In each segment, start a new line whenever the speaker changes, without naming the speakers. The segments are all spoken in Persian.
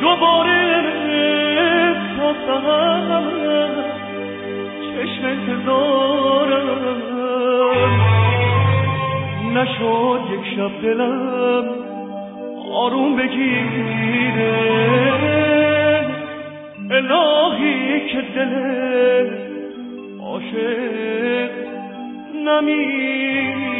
دوباره تا سحر چشم انتظارم نشد یک شب دلم آروم بگیره الهی که دل عاشق نمیره.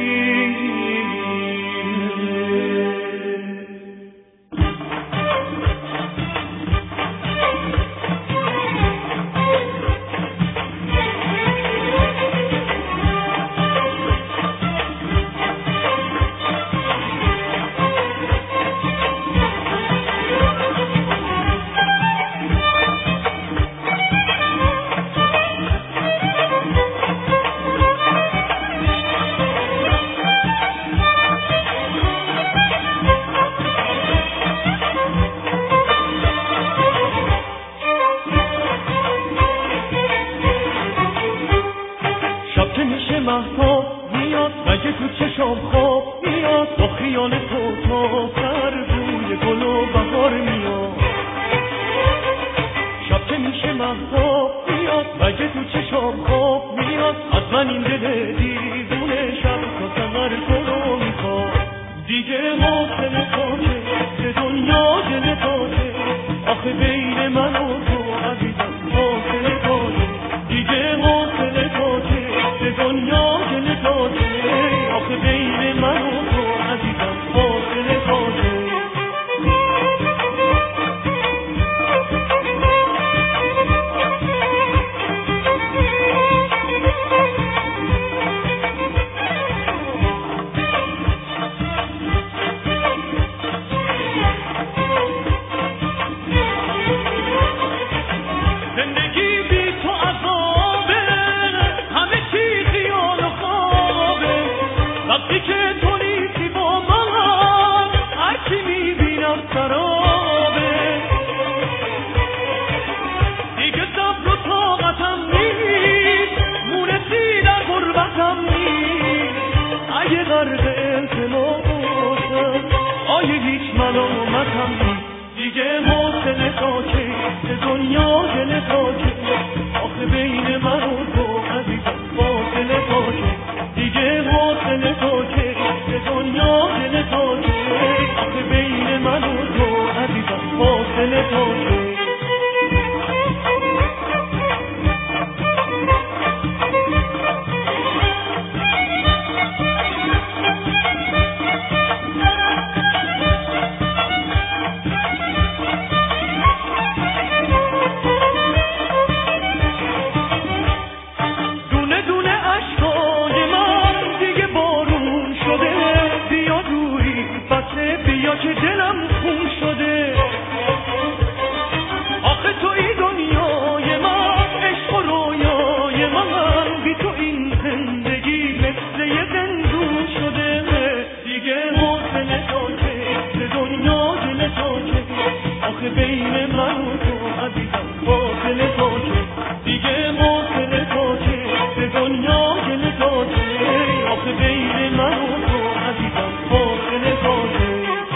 مهتاب میاد مگه تو چشام خواب میاد با خیال تو تا سر روی گل و بهار میاد. شب که میشه مهتاب میاد مگه تو چشام خواب میاد از من این دل دیوونه شب تا سحر تو رو میخواد. دیگه حاصل تاکه دنیا دل تاکه آخه بین من و تو عزیزم حاصل تاکه. دیگه حاصل تاکه دنیا دل تاکه آخه بین من و تو عزیزم حاصل تاکه. دیگه حاصل تاکه دنیا دل تاکه آخه بین من و تو عزیزم حاصل تاکه. دیگه حاصل تاکه دنیا دل تاکه آخه بین من و تو عزیزم حاصل تاکه. بیا که دلم خون شده آخه تو این دنیای من عشق و رویای من بی تو این زندگی مثل یه زندون شده. دیگه حاصل تاکه دنیا دل تاکه آخه بین من و تو عزیزم حاصل تاکه. دیگه حاصل تاکه دنیا دل تاکه آخه بین من و تو عزیزم حاصل تاکه.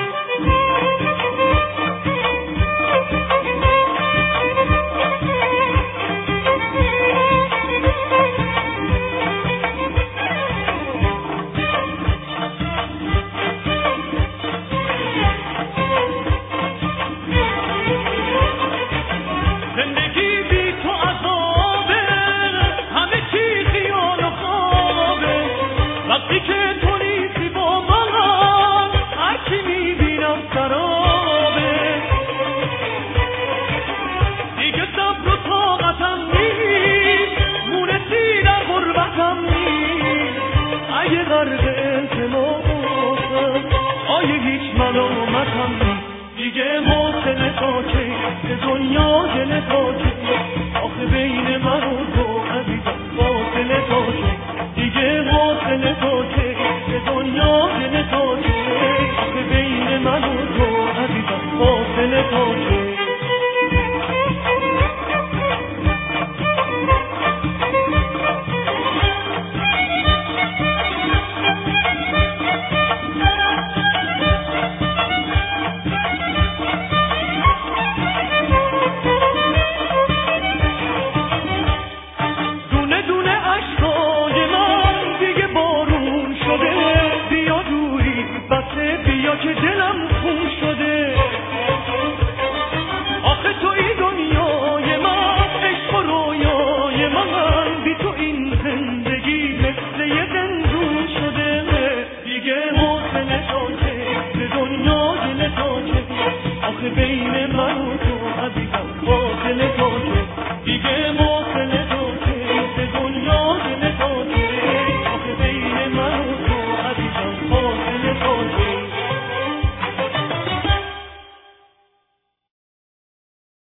دیگه حاصل تاکه دنیا دل تاکه آخه بین من و تو عزیزم حاصل تاکه.